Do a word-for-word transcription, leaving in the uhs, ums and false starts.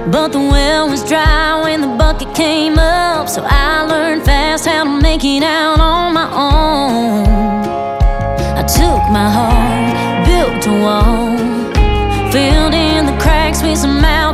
But the well was dry when the bucket came up, so I learned fast how to make it out on my own. I took my heart, built a wall, filled in the cracks with some mouth